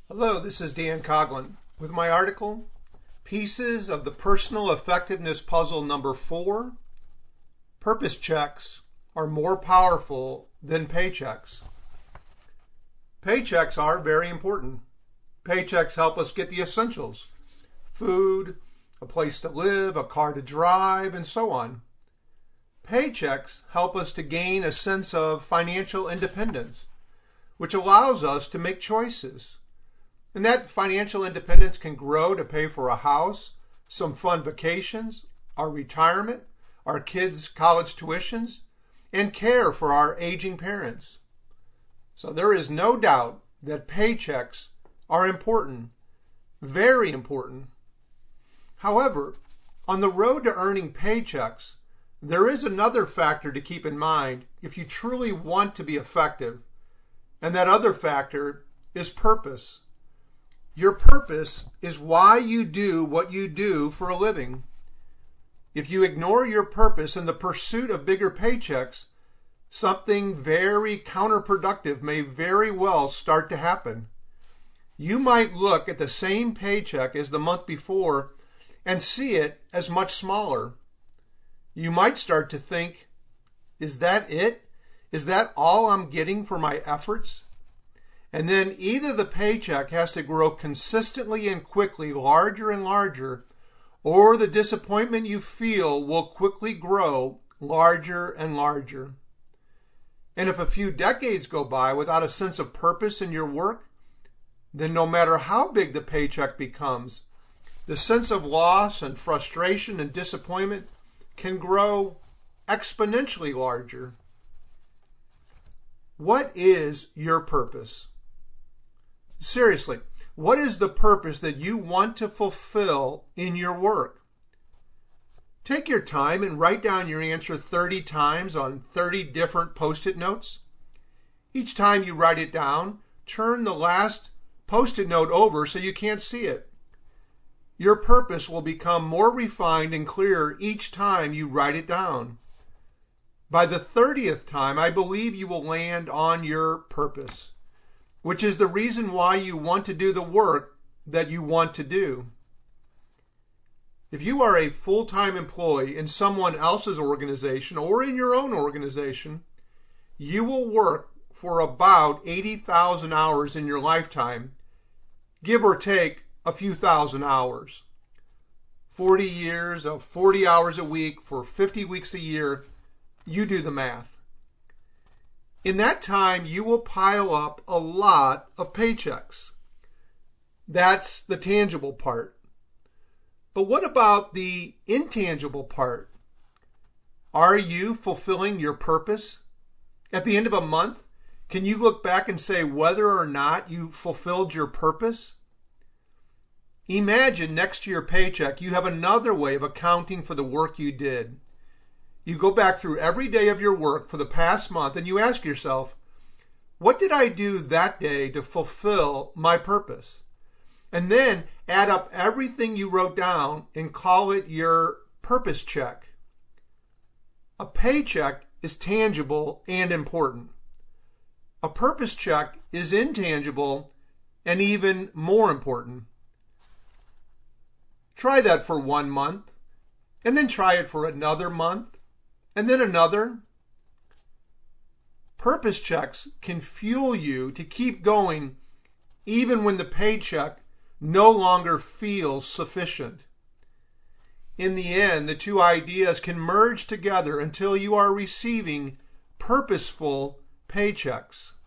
Hello, this is Dan Coughlin with my article, Pieces of the Personal Effectiveness Puzzle Number 4, Purpose Checks are more powerful than paychecks. Paychecks are very important. Paychecks help us get the essentials, food, a place to live, a car to drive, and so on. Paychecks help us to gain a sense of financial independence, which allows us to make choices. And that financial independence can grow to pay for a house, some fun vacations, our retirement, our kids' college tuitions, and care for our aging parents. So there is no doubt that paychecks are important, very important. However, on the road to earning paychecks, there is another factor to keep in mind if you truly want to be effective, and that other factor is purpose. Your purpose is why you do what you do for a living. If you ignore your purpose in the pursuit of bigger paychecks, something very counterproductive may very well start to happen. You might look at the same paycheck as the month before and see it as much smaller. You might start to think, is that it? Is that all I'm getting for my efforts? And then either the paycheck has to grow consistently and quickly, larger and larger, or the disappointment you feel will quickly grow larger and larger. And if a few decades go by without a sense of purpose in your work, then no matter how big the paycheck becomes, the sense of loss and frustration and disappointment can grow exponentially larger. What is your purpose? Seriously, what is the purpose that you want to fulfill in your work? Take your time and write down your answer 30 times on 30 different Post-it notes. Each time you write it down, turn the last Post-it note over so you can't see it. Your purpose will become more refined and clearer each time you write it down. By the 30th time, I believe you will land on your purpose, which is the reason why you want to do the work that you want to do. If you are a full-time employee in someone else's organization or in your own organization, you will work for about 80,000 hours in your lifetime, give or take a few thousand hours. 40 years of 40 hours a week for 50 weeks a year, you do the math. In that time, you will pile up a lot of paychecks. That's the tangible part. But what about the intangible part? Are you fulfilling your purpose? At the end of a month, can you look back and say whether or not you fulfilled your purpose? Imagine next to your paycheck, you have another way of accounting for the work you did. You go back through every day of your work for the past month and you ask yourself, what did I do that day to fulfill my purpose? And then add up everything you wrote down and call it your purpose check. A paycheck is tangible and important. A purpose check is intangible and even more important. Try that for 1 month, and then try it for another month, and then another. Purpose checks can fuel you to keep going even when the paycheck no longer feels sufficient. In the end, the two ideas can merge together until you are receiving purposeful paychecks.